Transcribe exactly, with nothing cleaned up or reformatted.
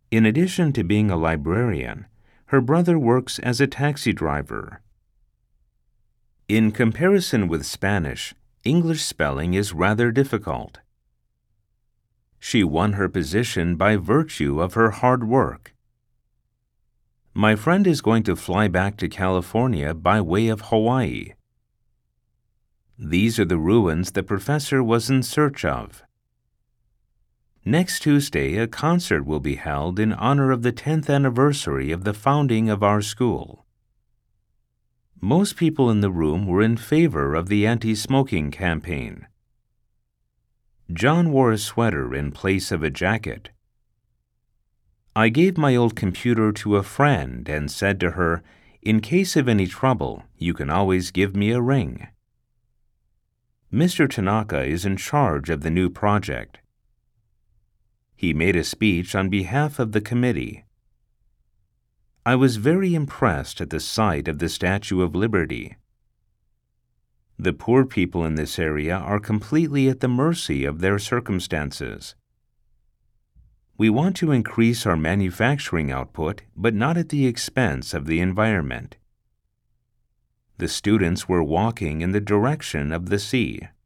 In addition to being a librarian, her brother works as a taxi driver. In comparison with Spanish, English spelling is rather difficult. She won her position by virtue of her hard work. My friend is going to fly back to California by way of Hawaii. These are the ruins the professor was in search of. Next Tuesday, a concert will be held in honor of the tenth anniversary of the founding of our school. Most people in the room were in favor of the anti-smoking campaign. John wore a sweater in place of a jacket. I gave my old computer to a friend and said to her, "In case of any trouble, you can always give me a ring." Mister Tanaka is in charge of the new project. He made a speech on behalf of the committee. I was very impressed at the sight of the Statue of Liberty. The poor people in this area are completely at the mercy of their circumstances. We want to increase our manufacturing output, but not at the expense of the environment. The students were walking in the direction of the sea.